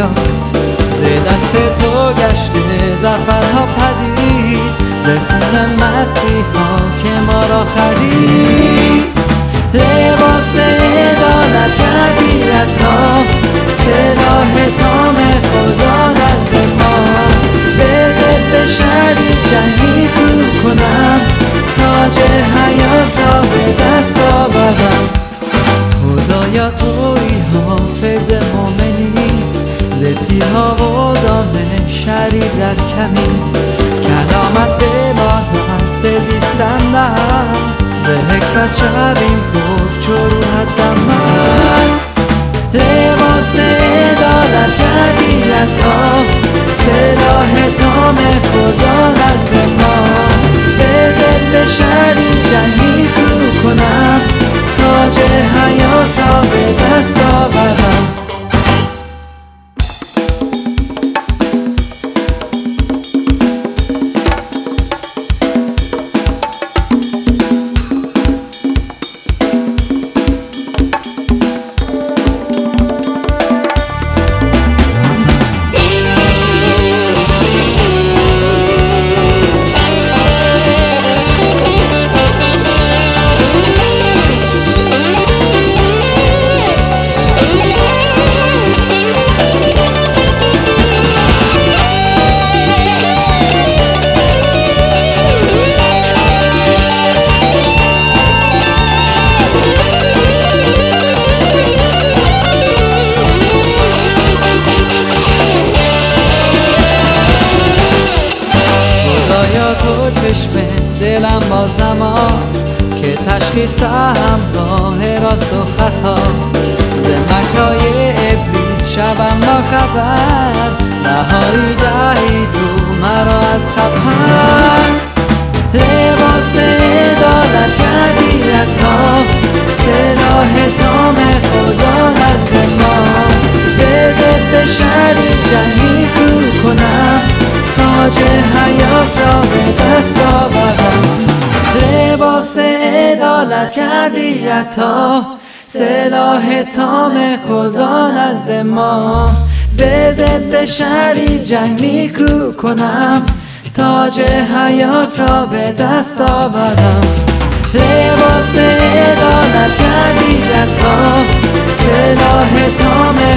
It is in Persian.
حیات، ز دست تو گشته زفرها پدید، ز خون مسیحا که ما را خرید. لباس عدالت کردی عطا، سلاح تام خدا نزد ما. به ضد شری جنگی کو کنم، تاج حیات را به دست آورم. خدایا تویی حافظ مومنی، ز تیرها و دام شری در کمین. کلامت به ما درس زیستن دهد، ز حکمت شویم پر چو روحت دمد. لباس عدالت کردی عطا، سلاح تام خدا نزد ما. به ضد شری جنگی کو کنم، تاج حیات را به دست آورم. دلم با زمان که تشخیص دهم راه راست و خطا، ز مکرهای ابلیس شوم با خبر. رهایی دهی تو مرا از خطر. لباس عدالت کردی عطا، سلاح تام خدا نزد ما. به ضد شری جنگی کو کنم، تاج حیات را به دست آورم. لباس عدالت کردی عطا، سلاح تام خدا نزد ما. به ضد شری جنگ نیکو کنم، تاج حیات را به دست آورم. لباس عدالت کردی عطا، سلاح تام